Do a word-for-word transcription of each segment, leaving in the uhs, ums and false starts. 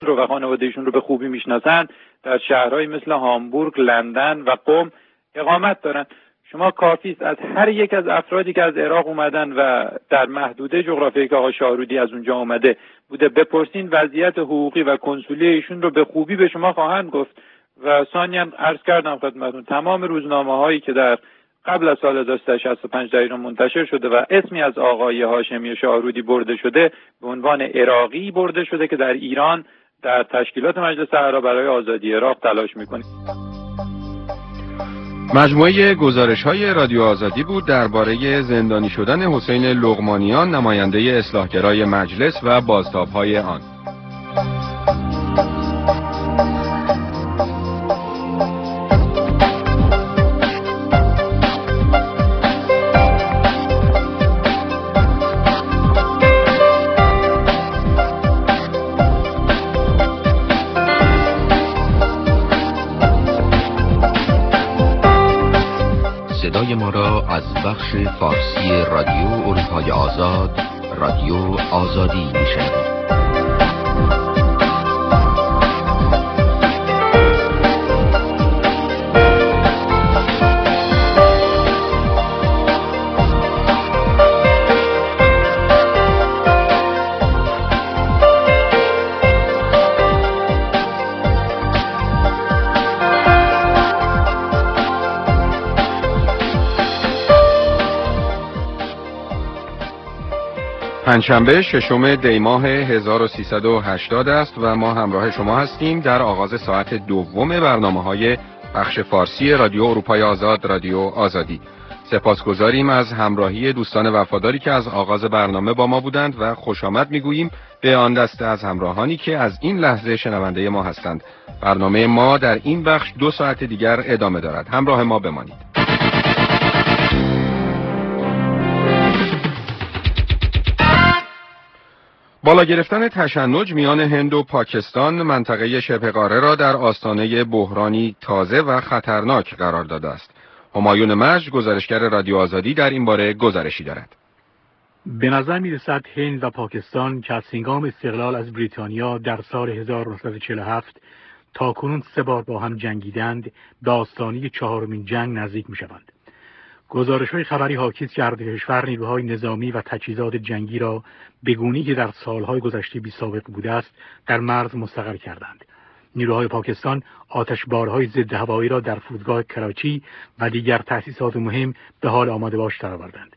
رو و خانوادهشون رو به خوبی میشناسن در شهرهایی مثل هامبورگ، لندن و قم اقامت دارن. شما کافی است از هر یک از افرادی که از عراق اومدن و در محدوده جغرافیایی که آقای شاهرودی از اونجا اومده بوده بپرسین، وضعیت حقوقی و کنسولی ایشون رو به خوبی به شما خواهند گفت. و ثانیاً عرض کردم خدمتتون تمام روزنامه‌هایی که در قبل از سال هزار و سیصد و شصت و پنج در ایران منتشر شده و اسمی از آقای هاشمی شاهرودی برده شده به عنوان عراقی برده شده که در ایران در تشکیلات مجلس اعری برای آزادی عراق تلاش می‌کنه. مجموعه گزارش‌های رادیو آزادی بود درباره زندانی شدن حسین لقمانیان، نماینده اصلاحگرای مجلس و بازتاب‌های آن. صدای ما را از بخش فارسی رادیو اروپای آزاد، رادیو آزادی میشنوید. پنجشنبه ششم دی ماه هزار و سیصد و هشتاد است و ما همراه شما هستیم در آغاز ساعت دوم برنامه‌های بخش فارسی رادیو اروپای آزاد، رادیو آزادی. سپاسگزاریم از همراهی دوستان وفاداری که از آغاز برنامه با ما بودند و خوش آمد میگوییم به آن دسته از همراهانی که از این لحظه شنونده ما هستند. برنامه ما در این بخش دو ساعت دیگر ادامه دارد. همراه ما بمانید. بالا گرفتن تشنج میان هند و پاکستان منطقه شبه قاره را در آستانه بحرانی تازه و خطرناک قرار داده است. همایون مجد، گزارشگر رادیو آزادی، در این باره گزارشی دارد. به نظر می‌رسد هند و پاکستان که از هنگام استقلال از بریتانیا در سال هزار و نهصد و چهل و هفت تا کنون سه بار با هم جنگیدند، به آستانه چهارمین جنگ نزدیک می‌شوند. گزارش‌های خبری حاکی است که هر دو کشور نیروهای نظامی و تجهیزات جنگی را به گونه‌ای که در سالهای گذشته بی‌سابقه بوده است در مرز مستقر کردند. نیروهای پاکستان آتشبارهای ضد هوایی را در فرودگاه کراچی و دیگر تأسیسات مهم به حال آماده باش درآوردند.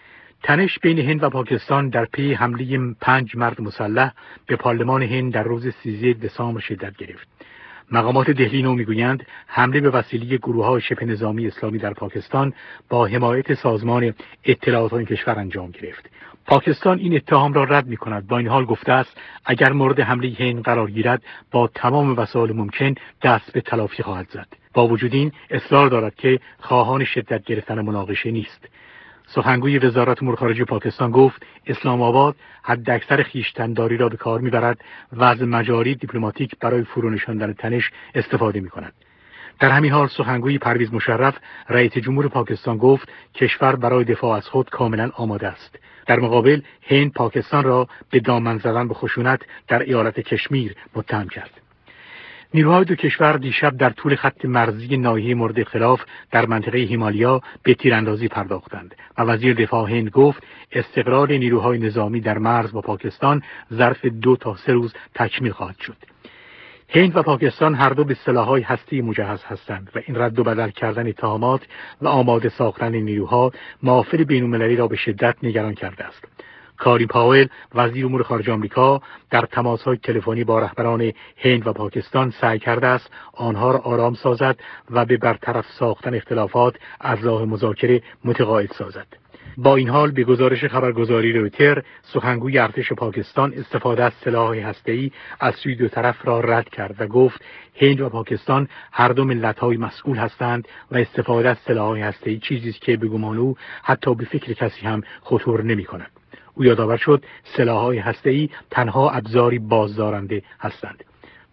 تنش بین هند و پاکستان در پی حمله پنج مرد مسلح به پارلمان هند در روز سیزدهم دسامبر شدت گرفت. مقامات دهلی نو میگویند حمله به وسیله گروه‌های شبه نظامی اسلامی در پاکستان با حمایت سازمان اطلاعات این کشور انجام گرفت. پاکستان این اتهام را رد می‌کند. با این حال گفته است اگر مورد حمله هند قرار گیرد با تمام وسایل ممکن دست به تلافی خواهد زد. با وجود این اصرار دارد که خواهان شدت گرفتن مناقشه نیست. سخنگوی وزارت امور خارجه پاکستان گفت اسلام آباد حداکثر خویشتن‌داری را به کار می‌برد و از مجاری دیپلماتیک برای فرونشاندن تنش استفاده می‌کند. در همین حال سخنگوی پرویز مشرف رئیس جمهور پاکستان گفت کشور برای دفاع از خود کاملا آماده است. در مقابل هند پاکستان را به دامن زدن به خشونت در ایالت کشمیر متهم کرد. نیروهای دو کشور دیشب در طول خط مرزی ناحیه مورد اختلاف در منطقه هیمالیا به تیراندازی پرداختند و وزیر دفاع هند گفت استقرار نیروهای نظامی در مرز با پاکستان ظرف دو تا سه روز تکمیل خواهد شد. هند و پاکستان هر دو به سلاح‌های هسته‌ای مجهز هستند و این رد و بدل کردن اتهامات و آماده ساختن نیروها محافل بین‌المللی را به شدت نگران کرده است. کاری پاول، وزیر امور خارجه آمریکا، در تماس‌های تلفنی با رهبران هند و پاکستان سعی کرده است آنها را آرام سازد و به برطرف ساختن اختلافات از راه مذاکره متقاعد سازد. با این حال به گزارش خبرگزاری رویتر، سخنگوی ارتش پاکستان استفاده از سلاح هسته‌ای از سوی دو طرف را رد کرد و گفت هند و پاکستان هر دو ملت‌های مسئول هستند و استفاده از سلاح هسته‌ای چیزی است که به گمان او حتی به فکر کسی هم خطور نمی‌کند. او یادآور شد سلاح‌های هسته‌ای تنها ابزاری بازدارنده هستند.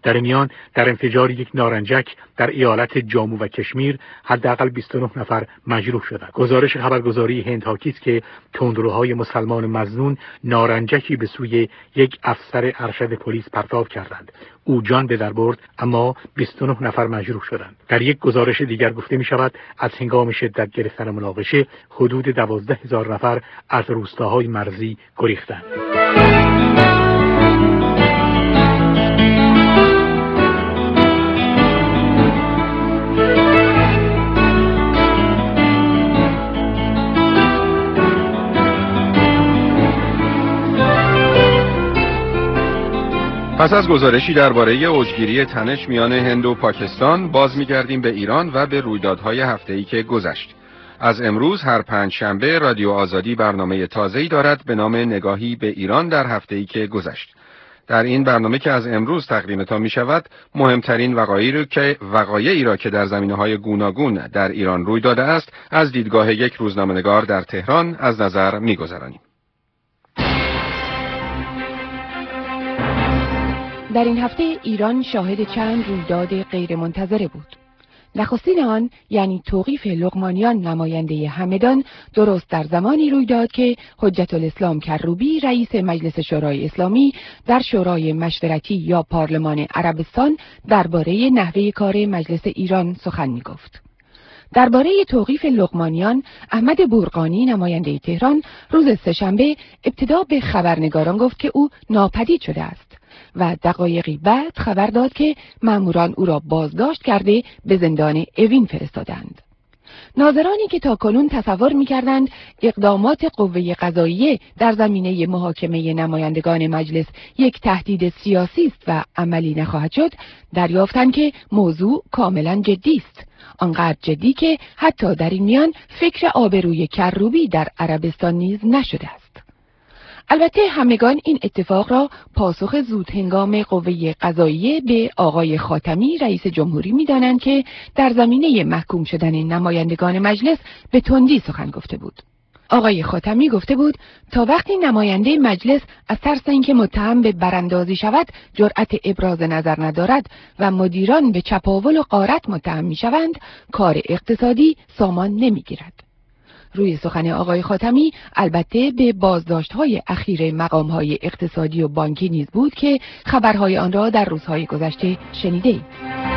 در میان در انفجار یک نارنجک در ایالت جامو و کشمیر حداقل بیست و نه نفر مجروح شدند. گزارش خبرگزاری هند حاکی است که تندروهای مسلمان مظنون نارنجکی به سوی یک افسر ارشد پلیس پرتاب کردند. او جان به در برد، اما بیست و نه نفر مجروح شدند. در یک گزارش دیگر گفته می شود از هنگام شدت گرفتن مناقشه حدود دوازده هزار نفر از روستاهای مرزی گریختند. پس از گزارشی درباره اوجگیری تنش میان هند و پاکستان، باز می‌گردیم به ایران و به رویدادهای هفته‌ای که گذشت. از امروز هر پنج شنبه رادیو آزادی برنامه تازه‌ای دارد به نام نگاهی به ایران در هفته‌ای که گذشت. در این برنامه که از امروز تقدیمتان می‌شود، مهمترین وقایعی را که وقایعی را که در زمینه‌های گوناگون در ایران روی داده است، از دیدگاه یک روزنامه‌نگار در تهران از نظر می‌گذرانیم. در این هفته ایران شاهد چند رویداد غیرمنتظره بود. نخستین آن یعنی توقیف لقمانیان نماینده همدان درست در زمانی روی داد که حجت الاسلام کروبی رئیس مجلس شورای اسلامی در شورای مشورتی یا پارلمان عربستان درباره نحوه کار مجلس ایران سخن می‌گفت. درباره توقیف لقمانیان، احمد بورقانی نماینده تهران روز سه‌شنبه ابتدا به خبرنگاران گفت که او ناپدید شده است و دقایقی بعد خبر داد که ماموران او را بازداشت کرده به زندان اوین فرستادند. ناظرانی که تاکنون تصور می‌کردند اقدامات قوه قضاییه در زمینه محاکمه نمایندگان مجلس یک تهدید سیاسی است و عملی نخواهد شد، دریافتند که موضوع کاملا جدی است. آنقدر جدی که حتی در این میان فکر آبروی کروبی در عربستان نیز نشده است. البته همگان این اتفاق را پاسخ زود هنگام قوه قضاییه به آقای خاتمی رئیس جمهوری می‌دانند که در زمینه محکوم شدن نمایندگان مجلس به تندی سخن گفته بود. آقای خاتمی گفته بود تا وقتی نماینده مجلس از ترس اینکه متهم به براندازی شود جرأت ابراز نظر ندارد و مدیران به چپاول و غارت متهم می‌شوند، کار اقتصادی سامان نمی‌گیرد. روی سخن آقای خاتمی البته به بازداشت‌های اخیر مقام‌های اقتصادی و بانکی نیز بود که خبرهای آن را در روزهای گذشته شنیدید.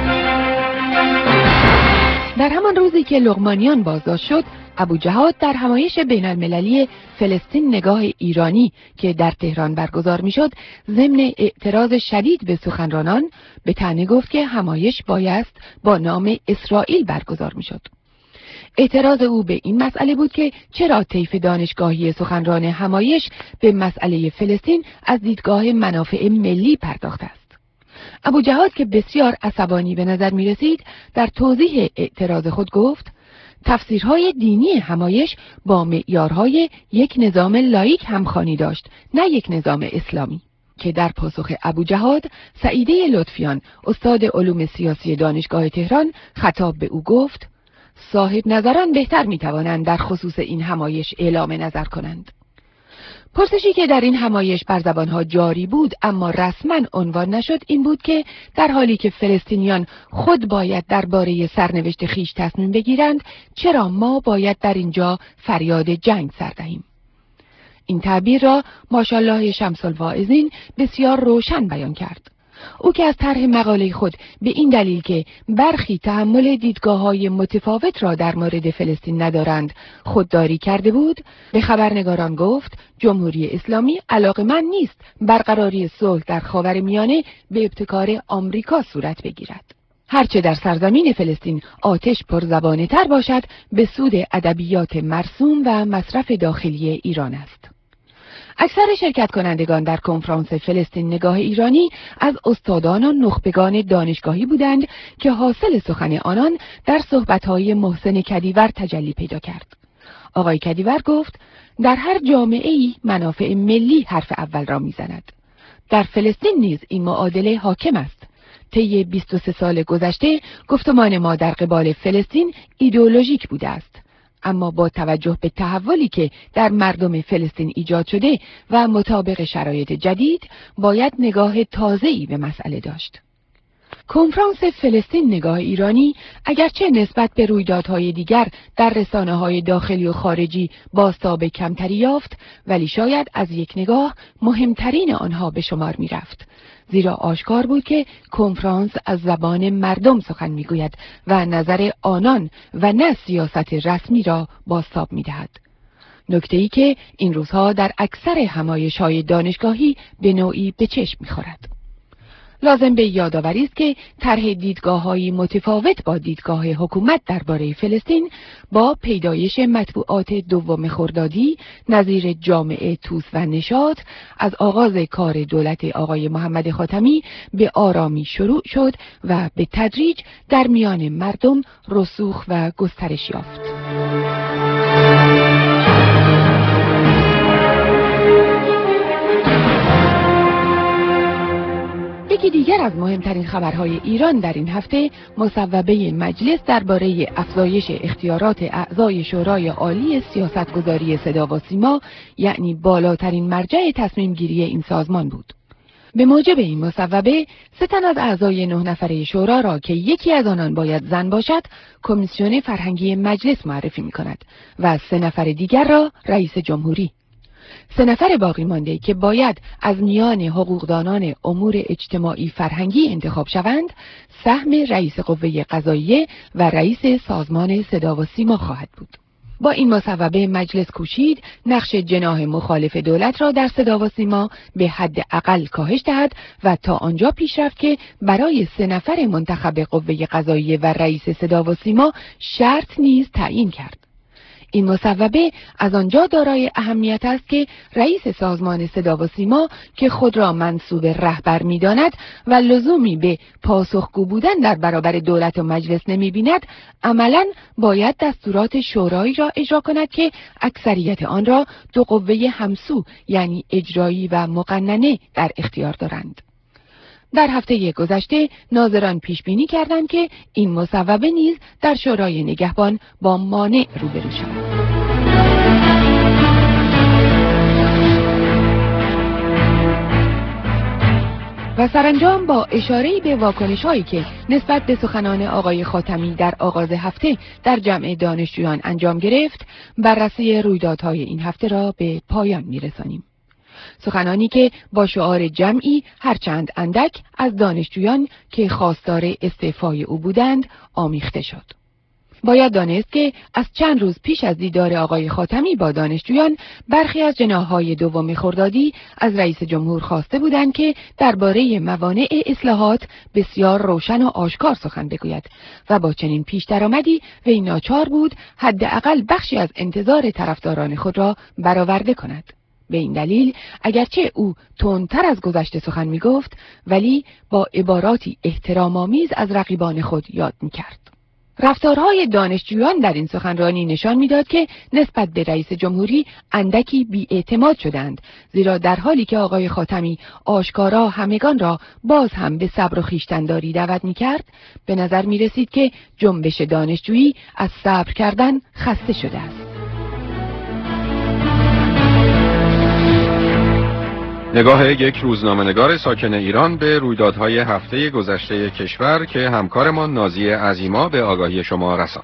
در همان روزی که لقمانیان بازداشت شد، ابوجهاد در همایش بین المللی فلسطین نگاه ایرانی که در تهران برگزار می‌شد، ضمن اعتراض شدید به سخنرانان به طعنه گفت که همایش بایست با نام اسرائیل برگزار می‌شد. اعتراض او به این مسئله بود که چرا طیف دانشگاهی سخنران همایش به مسئله فلسطین از دیدگاه منافع ملی پرداخته است. ابوجهاد که بسیار عصبانی به نظر می رسید در توضیح اعتراض خود گفت تفسیرهای دینی همایش با معیارهای یک نظام لاییک همخوانی داشت، نه یک نظام اسلامی. که در پاسخ ابوجهاد سعیده لطفیان استاد علوم سیاسی دانشگاه تهران خطاب به او گفت صاحب نظران بهتر می توانند در خصوص این همایش اعلام نظر کنند. پرسشی که در این همایش بر زبانها جاری بود اما رسما عنوان نشد این بود که در حالی که فلسطینیان خود باید درباره سرنوشت خیش تصمیم بگیرند، چرا ما باید در اینجا فریاد جنگ سر دهیم؟ این تعبیر را ماشاءالله شمس الواعظین بسیار روشن بیان کرد. او که از طرح مقاله خود به این دلیل که برخی تحمل دیدگاه‌های متفاوت را در مورد فلسطین ندارند خودداری کرده بود، به خبرنگاران گفت جمهوری اسلامی علاقه‌مند نیست برقراری صلح در خاورمیانه به ابتکار آمریکا صورت بگیرد. هرچه در سرزمین فلسطین آتش پرزبانه تر باشد به سود ادبیات مرسوم و مصرف داخلی ایران است. اکثر شرکت کنندگان در کنفرانس فلسطین نگاه ایرانی از استادان و نخبگان دانشگاهی بودند که حاصل سخن آنان در صحبت‌های محسن کدیور تجلی پیدا کرد. آقای کدیور گفت در هر جامعه‌ای منافع ملی حرف اول را می‌زند. در فلسطین نیز این معادله حاکم است. طی بیست و سه سال گذشته گفتمان ما در قبال فلسطین ایدئولوژیک بوده است. اما با توجه به تحولی که در مردم فلسطین ایجاد شده و مطابق شرایط جدید باید نگاه تازه‌ای به مسئله داشت. کنفرانس فلسطین نگاه ایرانی اگرچه نسبت به رویدادهای دیگر در رسانه‌های داخلی و خارجی بازتاب کمتری یافت، ولی شاید از یک نگاه مهمترین آنها به شمار می رفت. زیرا آشکار بود که کنفرانس از زبان مردم سخن می گوید و نظر آنان و نه سیاست رسمی را بازتاب می دهد. نکته‌ای که این روزها در اکثر همایش‌های دانشگاهی به نوعی به چشم می خورد. لازم به یادآوری است که طرح دیدگاه‌های متفاوت با دیدگاه حکومت درباره فلسطین با پیدایش مطبوعات دوم خردادی نظیر جامعه توس و نشاط از آغاز کار دولت آقای محمد خاتمی به آرامی شروع شد و به تدریج در میان مردم رسوخ و گسترش یافت. یکی دیگر از مهمترین خبرهای ایران در این هفته مصوبه مجلس درباره افزایش اختیارات اعضای شورای عالی سیاستگذاری صدا و سیما، یعنی بالاترین مرجع تصمیم گیری این سازمان بود. به موجب این مصوبه، سه تن از اعضای نه نفره شورا را که یکی از آنان باید زن باشد، کمیسیون فرهنگی مجلس معرفی می کند و سه نفر دیگر را رئیس جمهوری. سه نفر باقی مانده که باید از میان حقوقدانان امور اجتماعی فرهنگی انتخاب شوند، سهم رئیس قوه قضاییه و رئیس سازمان صدا و سیما خواهد بود. با این مصوبه مجلس کوشید نقش جناح مخالف دولت را در صدا و سیما به حد اقل کاهش دهد و تا آنجا پیش رفت که برای سه نفر منتخب قوه قضاییه و رئیس صدا و سیما شرط نیز تعیین کرد. این مصوبه از آنجا دارای اهمیت است که رئیس سازمان صدا و سیما که خود را منصوب رهبر می‌داند و لزومی به پاسخگو بودن در برابر دولت و مجلس نمی‌بیند، عملاً باید دستورات شورایی را اجرا کند که اکثریت آن را دو قوه همسو یعنی اجرایی و مقننه در اختیار دارند. در هفته گذشته ناظران پیش بینی کردند که این مصوبه نیز در شورای نگهبان با مانع روبرو شود. و سرانجام با اشاره‌ای به واکنش‌هایی که نسبت به سخنان آقای خاتمی در آغاز هفته در جمع دانشجویان انجام گرفت، بررسی رویدادهای این هفته را به پایان می‌رسانیم. سخنانی که با شعار جمعی هرچند اندک از دانشجویان که خواستار استعفای او بودند آمیخته شد. باید دانست که از چند روز پیش از دیدار آقای خاتمی با دانشجویان، برخی از جناح‌های دوم خردادی از رئیس جمهور خواسته بودند که درباره موانع اصلاحات بسیار روشن و آشکار سخن بگوید و با چنین پیش درآمدی وی ناچار بود حداقل بخشی از انتظار طرفداران خود را برآورده کند. به این دلیل اگرچه او تندتر از گذشته سخن می گفت، ولی با عباراتی احترام‌آمیز از رقیبان خود یاد می کرد. رفتارهای دانشجویان در این سخنرانی نشان میداد که نسبت به رئیس جمهوری اندکی بی‌اعتماد شدند، زیرا در حالی که آقای خاتمی آشکارا همگان را باز هم به صبر و خویشتن‌داری دعوت می‌کرد، به نظر می‌رسید که جنبش دانشجویی از صبر کردن خسته شده است. نگاه یک روزنامه‌نگار ساکن ایران به رویدادهای هفته گذشته کشور که همکارمان نازی عظیما به آگاهی شما رساند.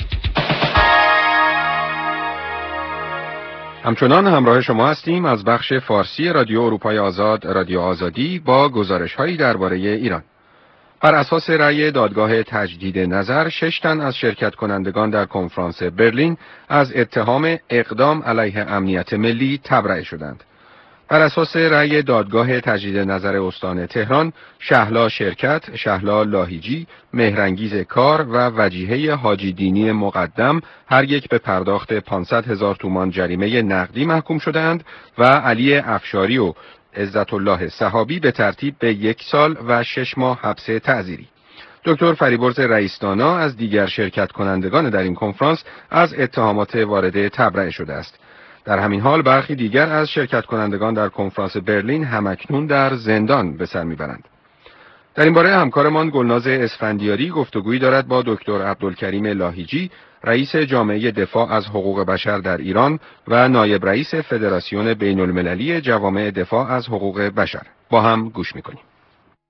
همچنان همراه شما هستیم از بخش فارسی رادیو اروپای آزاد، رادیو آزادی، با گزارش‌هایی درباره ایران. بر اساس رأی دادگاه تجدید نظر، شش تن از شرکت کنندگان در کنفرانس برلین از اتهام اقدام علیه امنیت ملی تبرئه شدند. بر اساس رأی دادگاه تجدید نظر استان تهران، شهلا شرکت، شهلا لاهیجی، مهرانگیز کار و وجیهه حاجی دینی مقدم هر یک به پرداخت پانصد هزار تومان جریمه نقدی محکوم شدند و علی افشاری و عزت الله صحابی به ترتیب به یک سال و شش ماه حبس تعزیری. دکتر فریبرز رئیس‌دانا از دیگر شرکت کنندگان در این کنفرانس از اتهامات وارده تبرئه شده است. در همین حال برخی دیگر از شرکت کنندگان در کنفرانس برلین همکنون در زندان به سر میبرند. در این باره همکارمان گلناز اسفندیاری گفتگویی دارد با دکتر عبدالکریم لاهیجی، رئیس جامعه دفاع از حقوق بشر در ایران و نایب رئیس فدراسیون بین المللی جوامع دفاع از حقوق بشر. با هم گوش میکنیم.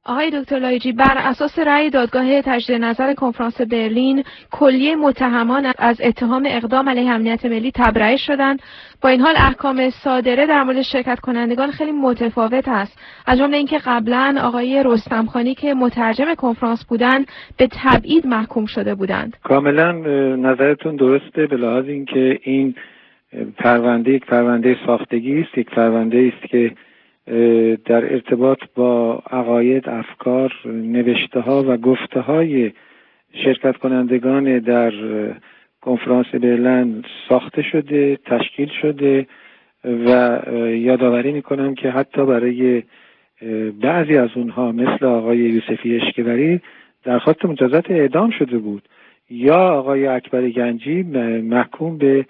آقای دکتر لایجی، بر اساس رأی دادگاه تجدید نظر کنفرانس برلین، کلیه متهمان از اتهام اقدام علیه امنیت ملی تبرئه شدند. با این حال احکام صادره در مورد شرکت کنندگان خیلی متفاوت است. از جمله اینکه قبلا آقای رستمخانی که مترجم کنفرانس بودند به تبعید محکوم شده بودند. کاملا نظرتون درسته، به لحاظ اینکه این پرونده یک پرونده ساختگی است، یک پرونده است که در ارتباط با عقاید، افکار، نوشته ها و گفته های شرکت کنندگان در کنفرانس برلین ساخته شده، تشکیل شده و یادآوری میکنم که حتی برای بعضی از اونها مثل آقای یوسفی اشکبری درخواست مجازات اعدام شده بود، یا آقای اکبر گنجی محکوم به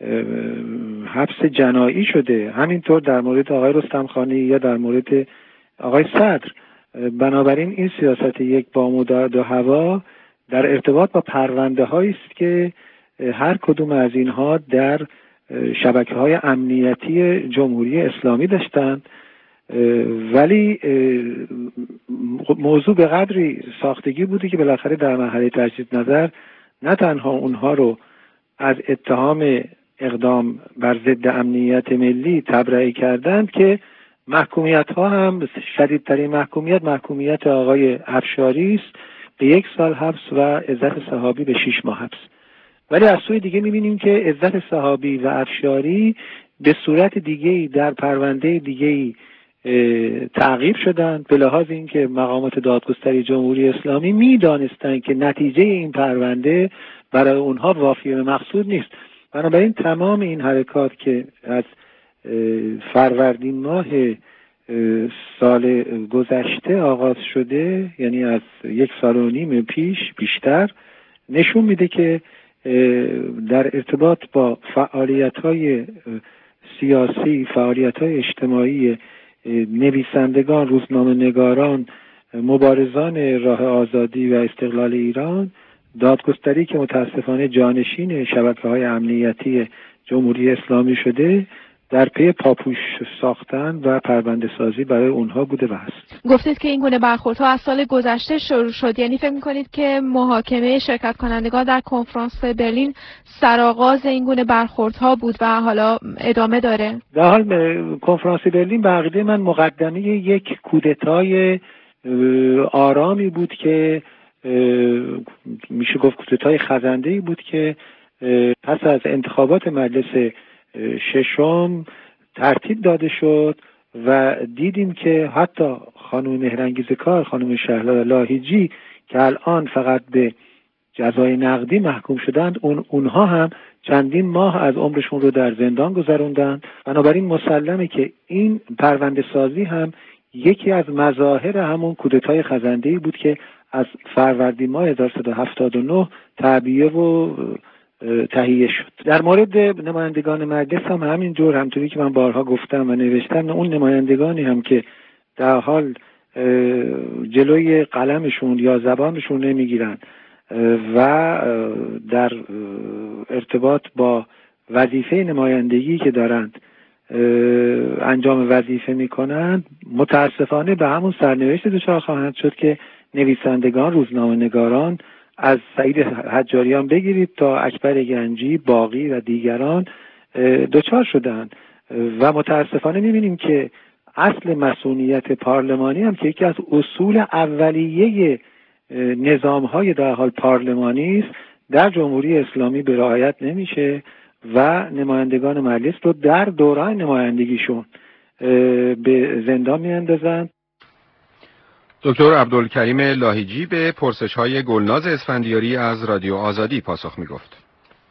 حبس جنایی شده. همینطور در مورد آقای رستمخانی یا در مورد آقای صدر. بنابراین این سیاست یک بام و دو هوا در ارتباط با پرونده هایی است که هر کدوم از اینها در شبکه های امنیتی جمهوری اسلامی داشتند، ولی موضوع به قدری ساختگی بوده که بالاخره در مرحله تجدید نظر نه تنها اونها رو از اتهام اقدام بر ضد امنیت ملی تبرئه کردند که محکومیت ها هم شدیدترین محکومیت محکومیت آقای افشاری است به یک سال حبس و عزت صحابی به شش ماه حبس. ولی از سوی دیگه میبینیم که عزت صحابی و افشاری به صورت دیگه‌ای در پرونده دیگه‌ای تعقیب شدند، به لحاظ اینکه مقامات دادگستری جمهوری اسلامی میدانستند که نتیجه این پرونده برای اونها وافی به مقصود نیست. بنابراین تمام این حرکات که از فروردین ماه سال گذشته آغاز شده، یعنی از یک سال و نیم پیش بیشتر، نشون میده که در ارتباط با فعالیت‌های سیاسی، فعالیت‌های اجتماعی نویسندگان، روزنامه‌نگاران، مبارزان راه آزادی و استقلال ایران، دادگستری که متاسفانه جانشین شبکه‌های امنیتی جمهوری اسلامی شده، در پی پاپوش ساختن و پرونده سازی برای اونها بوده و هست. گفتید که این گونه برخوردها از سال گذشته شروع شد، یعنی فکر می‌کنید که محاکمه شرکت کنندگان در کنفرانس برلین سرآغاز این گونه برخوردها بود و حالا ادامه داره؟ در حال کنفرانس برلین به عقیده من مقدمه یک کودتای آرامی بود که میشه گفت کودتای خزنده‌ای بود که پس از انتخابات مجلس ششم ترتیب داده شد و دیدیم که حتی خانم مهرانگیز کار، خانم شهلا لاهیجی که الان فقط به جزای نقدی محکوم شدند، اون اونها هم چندین ماه از عمرشون رو در زندان گذروندند. بنابراین مسلمه که این پرونده سازی هم یکی از مظاهر همون کودتای خزنده‌ای بود که از فروردین ماه هزار و سیصد و هفتاد و نه تعبیه و تهیه شد. در مورد نمایندگان مجلس هم همین جور، همونطوری که من بارها گفتم و نوشتم، اون نمایندگانی هم که در حال جلوی قلمشون یا زبانشون نمیگیرن و در ارتباط با وظیفه نمایندگی که دارند انجام وظیفه میکنند، متاسفانه به همون سرنوشت دچار خواهند شد که نویسندگان، روزنامه‌نگاران، از سعید حجاریان بگیرید تا اکبر گنجی، باقی و دیگران دچار شدند و متاسفانه میبینیم که اصل مسئولیت پارلمانی هم که یکی از اصول اولیه نظام‌های در حال پارلمانی است، در جمهوری اسلامی به رعایت نمیشه و نمایندگان مجلس رو در دوران نمایندگیشون به زندان میاندازند. دکتر عبدالکریم لاهیجی به پرسش‌های گلناز اسفندیاری از رادیو آزادی پاسخ می‌گفت.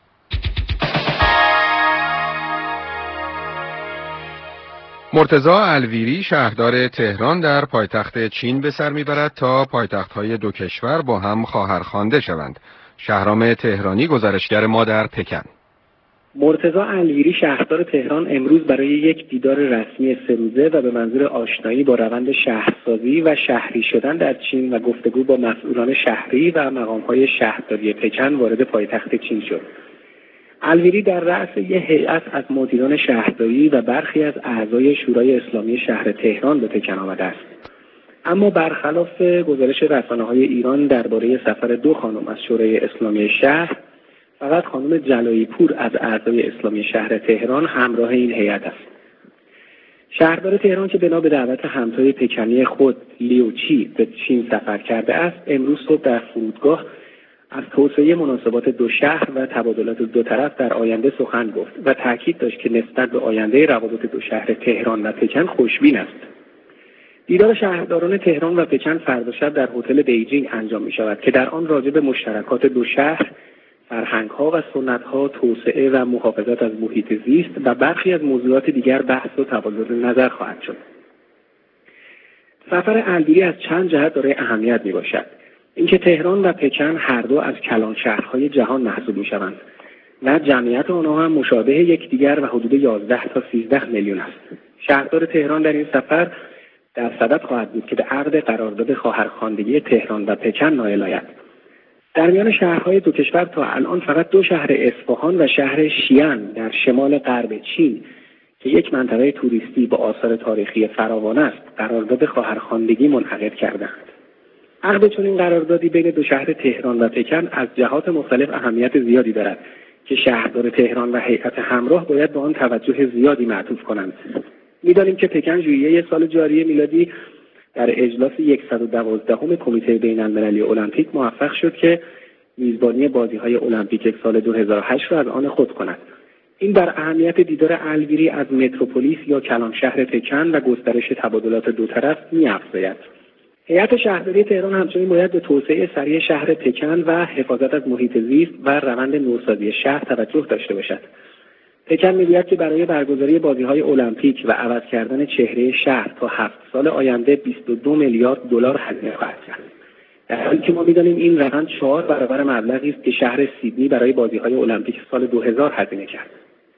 مرتضی الویری شهردار تهران در پایتخت چین به سر می‌برد تا پایتخت‌های دو کشور با هم خواهرخوانده شوند. شهرام تهرانی گزارشگر ما در پکن. مرتضی الویری شهردار تهران امروز برای یک دیدار رسمی سه روزه و به منظور آشنایی با روند شهرسازی و شهری شدن در چین و گفتگو با مسئولان شهری و مقام‌های شهرداری پکن وارد پایتخت چین شد. الویری در رأس یک هیئت از مدیران شهرداری و برخی از اعضای شورای اسلامی شهر تهران به پکن آمده است. اما برخلاف گزارش رسانه‌های ایران درباره سفر دو خانم از شورای اسلامی شهر، فقط خانم جلایی پور از اعضای اسلامی شهر تهران همراه این هیئت است. شهردار تهران که بنا به دعوت همتای پکنی خود لیو چی به چین سفر کرده است، امروز صبح در فرودگاه از توسعه مناسبات دو شهر و تبادلات دو طرف در آینده سخن گفت و تاکید داشت که نسبت به آینده روابط دو شهر تهران و پکن خوشبین است. دیدار شهرداران تهران و پکن فردا شب در هتل بیجینگ انجام می شود که در آن راجع به مشترکات دو شهر، فرهنگ‌ها و سنت‌ها، توسعه و محافظت از محیط زیست و برخی از موضوعات دیگر بحث و تبادل نظر خواهد شد. سفر البیری از چند جهت دارای اهمیت میباشد. اینکه تهران و پکن هر دو از کلان شهرهای جهان محسوب میشوند و جمعیت آنها هم مشابه یکدیگر و حدود یازده تا سیزده میلیون است. شهردار تهران در این سفر در صدد خواهد بود که به عقد قرارداد خواهرخواندگی تهران و پکن نائل آید. در میان شهرهای دو کشور تا الان فقط دو شهر اصفهان و شهر شیان در شمال غرب چین که یک منطقه توریستی با آثار تاریخی فراوان است، قرارداد خواهرخواندگی منعقد کردند. عقد چنین قراردادی بین دو شهر تهران و پکن از جهات مختلف اهمیت زیادی دارد که شهردار تهران و هیئت همراه باید به آن توجه زیادی معطوف کنند. می‌دانیم که پکن ژوئیه سال جاری میلادی در اجلاس صد و دوازدهم کمیته بین‌المللی المپیک موفق شد که میزبانی بازی‌های المپیک سال دو هزار و هشت را از آن خود کند. این بر اهمیت دیدار البیری از متروپولیس یا کلان شهر پکن و گسترش تبادلات دو طرف می‌افزاید. هیئت شهرداری تهران همچنین باید به توسعه سریع شهر پکن و حفاظت از محیط زیست و روند نوسازی شهر توجه داشته باشد. پکن می‌گوید که برای برگزاری بازی‌های المپیک و عوض کردن چهره شهر تا هفت سال آینده بیست و دو میلیارد دلار هزینه خواهد کرد. در حالی که ما می‌دانیم این رقم چهار برابر مبلغی است که شهر سیدنی برای بازی‌های المپیک سال دو هزار هزینه کرد.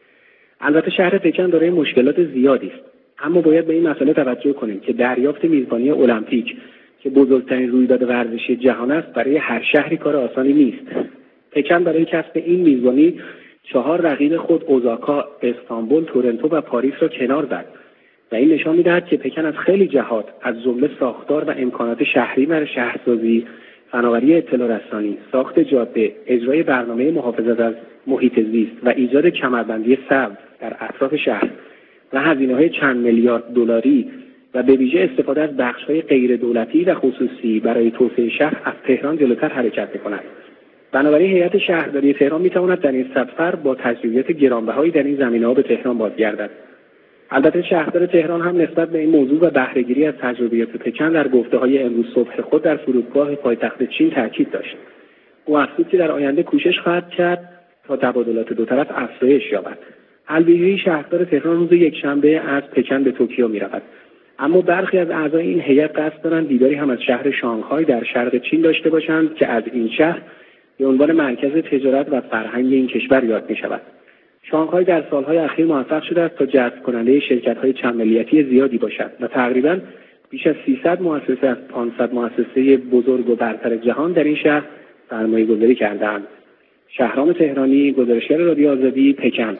البته شهر پکن دارای مشکلات زیادی است، اما باید به این مسئله توجه کنیم که دریافت میزبانی المپیک که بزرگترین رویداد ورزشی جهان است برای هر شهری کار آسانی نیست. پکن برای کسب این میزبانی چهار رقیب خود اوزاکا، استانبول، تورنتو و پاریس را کنار زد و این نشان می‌دهد که پکن از خیلی جهات از جمله ساختار و امکانات شهری و شهرسازی، فناوری اطلاع رسانی، ساخت جاده، اجرای برنامه محافظت از محیط زیست و ایجاد کمربندی سبز در اطراف شهر و هزینه‌های چند میلیارد دلاری و به ویژه استفاده از بخش‌های غیر دولتی و خصوصی برای توسعه شهر از تهران جلوتر حرکت می‌کند. بنابراین هیئت شهرداری تهران می‌تواند در این سفر با تجربیات گرانبهایی در این زمینه‌ها به تهران بازگردد. البته شهردار تهران هم نسبت به این موضوع و بهره‌گیری از تجربیات پکن در گفته‌های امروز صبح خود در فرودگاه پایتخت چین تاکید داشت. او افزود که در آینده کوشش خواهد کرد تا تبادلات دو طرف افزایش یابد. البیری شهردار تهران روز یکشنبه از پکن به توکیو می‌رود. اما برخی از اعضای این هیئت قصد دارند دیداری هم از شهر شانگهای در شرق چین داشته باشند که از این شهر به عنوان مرکز تجارت و فرهنگ این کشور یاد می‌شود. شانگهای در سالهای اخیر موفق شده است تا جذب کننده شرکت‌های چند ملیتی زیادی باشد و تقریباً بیش از سیصد مؤسسه از پانصد مؤسسه بزرگ و برتر جهان در این شهر سرمایه‌گذاری کرده‌اند. شهرام تهرانی، گزارشگر رادیو آزادی، پکن.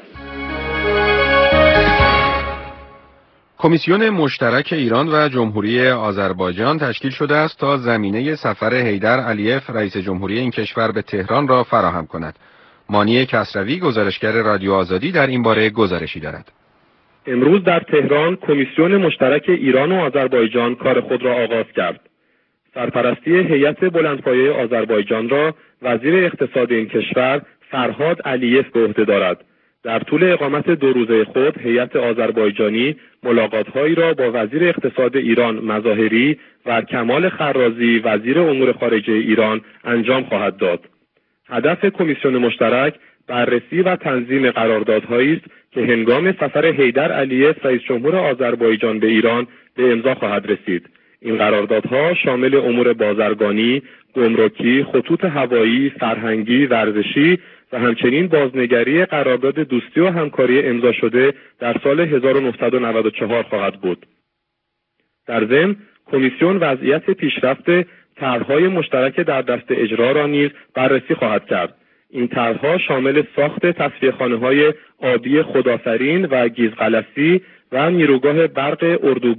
کمیسیون مشترک ایران و جمهوری آذربایجان تشکیل شده است تا زمینه سفر حیدر علیف رئیس جمهوری این کشور به تهران را فراهم کند. مانی کسروی، گزارشگر رادیو آزادی، در این باره گزارشی دارد. امروز در تهران کمیسیون مشترک ایران و آذربایجان کار خود را آغاز کرد. سرپرستی هیئت بلندپایه آذربایجان را وزیر اقتصاد این کشور فرهاد علیف به عهده دارد. در طول اقامت دو روزه خود هیئت آذربایجانی ملاقات‌هایی را با وزیر اقتصاد ایران مظاهری و کمال خرازی وزیر امور خارجه ایران انجام خواهد داد. هدف کمیسیون مشترک بررسی و تنظیم قراردادهایی است که هنگام سفر حیدر علیف رئیس جمهور آذربایجان به ایران به امضا خواهد رسید. این قراردادها شامل امور بازرگانی، گمرکی، خطوط هوایی، فرهنگی، ورزشی و همچنین بازنگری قرارداد دوستی و همکاری امضا شده در سال هزار و نهصد و نود و چهار خواهد بود. در ضمن کمیسیون وضعیت پیشرفت طرح‌های مشترک در دست اجرا را نیز بررسی خواهد کرد. این طرح‌ها شامل ساخت تصفیه‌خانه‌های آبی خدافرین و گیزقلسی و نیروگاه برق اردوباد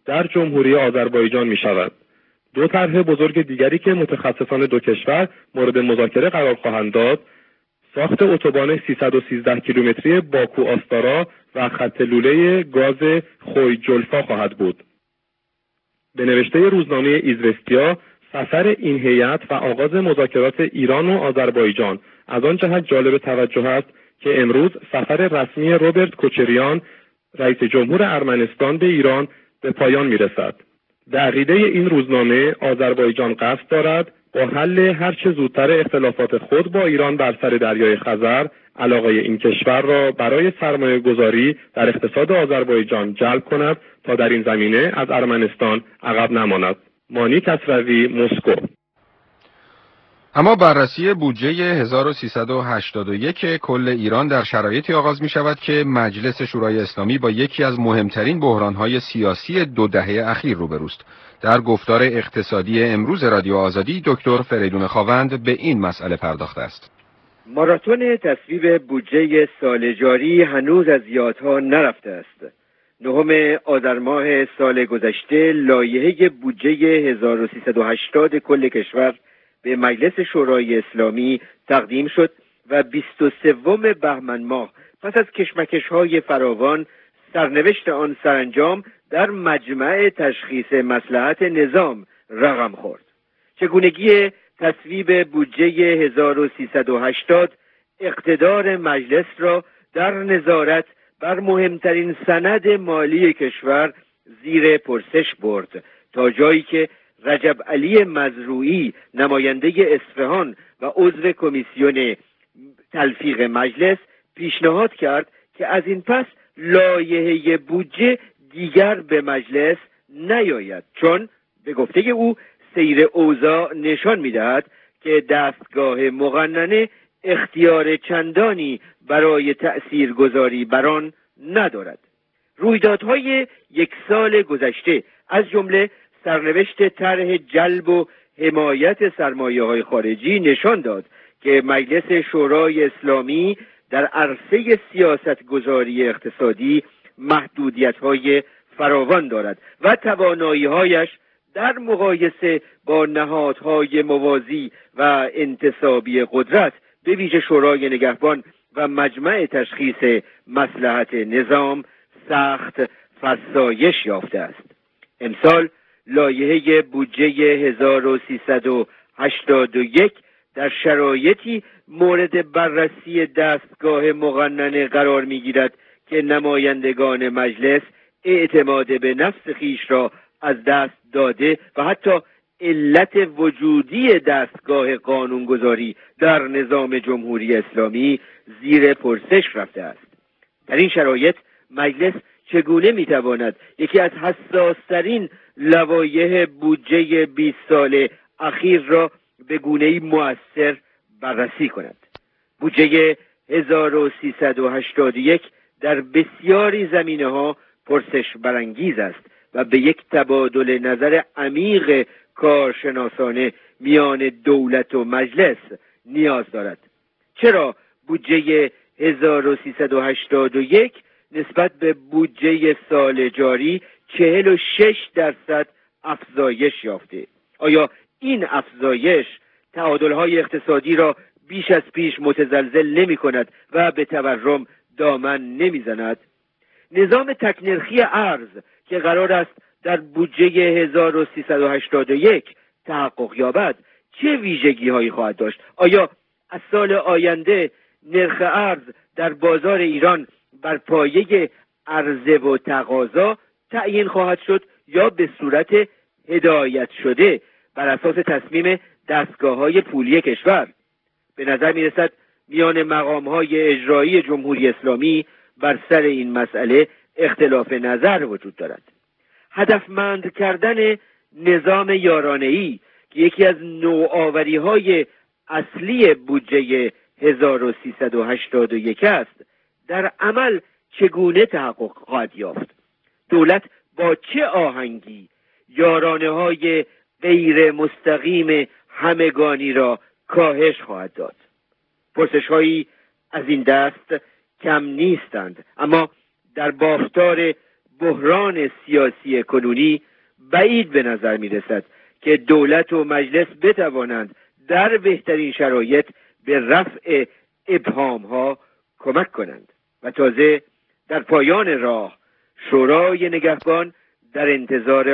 در جمهوری آذربایجان می شود. دو طرح بزرگ دیگری که متخصصان دو کشور مورد مذاکره قرار خواهند داد، ساخت اتوبان سیصد و سیزده کیلومتری باکو آستارا و خط لوله گاز خوی جلفا خواهد بود. به نوشته روزنامه ایزوستیا، سفر این هیئت و آغاز مذاکرات ایران و آذربایجان از آن جهت جالب توجه است که امروز سفر رسمی روبرت کوچریان، رئیس جمهور ارمنستان به ایران به پایان می‌رسد. به عقیده این روزنامه، آذربایجان قصد دارد با حل هرچه زودتر اختلافات خود با ایران بر سر دریای خزر، علاقه این کشور را برای سرمایه گذاری در اقتصاد آذربایجان جلب کند تا در این زمینه از ارمنستان عقب نماند. مانی کسروی، مسکو. اما بررسی بودجه هزار و سیصد و هشتاد و یک کل ایران در شرایطی آغاز می شود که مجلس شورای اسلامی با یکی از مهمترین بحران‌های سیاسی دو دهه اخیر روبروست. در گفتار اقتصادی امروز رادیو آزادی، دکتر فریدون خاوند به این مسئله پرداخته است. ماراتون تصویب بودجه سال جاری هنوز از یادها نرفته است. نهم آذر ماه سال گذشته لایحه بودجه هزار و سیصد و هشتاد کل کشور به مجلس شورای اسلامی تقدیم شد و بیست و سوم بهمن ماه پس از کشمکش‌های فراوان سرنوشت آن سرانجام در مجمع تشخیص مصلحت نظام رقم خورد. چگونگی تصویب بودجه هزار و سیصد و هشتاد اقتدار مجلس را در نظارت بر مهمترین سند مالی کشور زیر پرسش برد، تا جایی که رجب علی مزروعی، نماینده اصفهان و عضو کمیسیون تلفیق مجلس، پیشنهاد کرد که از این پس لایحه بودجه دیگر به مجلس نیاید، چون به گفته او سیر اوضاع نشان می‌دهد که دستگاه مقننه اختیار چندانی برای تأثیرگذاری بر آن ندارد. رویدادهای یک سال گذشته از جمله سرنوشت طرح جلب و حمایت سرمایه‌های خارجی نشان داد که مجلس شورای اسلامی در عرصه سیاستگذاری اقتصادی محدودیت‌های فراوان دارد و توانایی‌هایش در مقایسه با نهادهای موازی و انتصابی قدرت به ویژه شورای نگهبان و مجمع تشخیص مصلحت نظام سخت فرسایش یافته است. امسال لایحه بودجه هزار و سیصد و هشتاد و یک در شرایطی مورد بررسی دستگاه مقننه قرار می‌گیرد که نمایندگان مجلس اعتماد به نفس خیش را از دست داده و حتی علت وجودی دستگاه قانونگذاری در نظام جمهوری اسلامی زیر پرسش رفته است. در این شرایط مجلس چگونه میتواند یکی از حساس‌ترین لوایح بودجه بیست سال اخیر را به گونه‌ای مؤثر بررسی کند؟ بودجه هزار و سیصد و هشتاد و یک در بسیاری زمینه‌ها پرسش برانگیز است و به یک تبادل نظر عمیق کارشناسانه میان دولت و مجلس نیاز دارد. چرا بودجه هزار و سیصد و هشتاد و یک نسبت به بودجه سال جاری چهل و شش درصد افزایش یافته؟ آیا این افزایش تعادل‌های اقتصادی را بیش از پیش متزلزل نمی کند و به تورم دامن نمی زند؟ نظام تکنرخی ارز که قرار است در بودجه هزار و سیصد و هشتاد و یک تحقق یابد چه ویژگی هایی خواهد داشت؟ آیا از سال آینده نرخ ارز در بازار ایران بر پایه عرضه و تقاضا تعیین خواهد شد یا به صورت هدایت شده بر اساس تصمیم دستگاه‌های پولی کشور؟ به نظر می‌رسد میان مقام‌های اجرایی جمهوری اسلامی بر سر این مسئله اختلاف نظر وجود دارد. هدفمند کردن نظام یارانه‌ای که یکی از نوآوری‌های اصلی بودجه هزار و سیصد و هشتاد و یک است، در عمل چگونه تحقق خواهد یافت؟ دولت با چه آهنگی یارانه‌های غیر مستقیم همگانی را کاهش خواهد داد؟ پرسش‌هایی از این دست کم نیستند، اما در بافتار بحران سیاسی کنونی بعید به نظر می رسد که دولت و مجلس بتوانند در بهترین شرایط به رفع ابهام ها کمک کنند و تازه در پایان راه شورای نگهبان در انتظار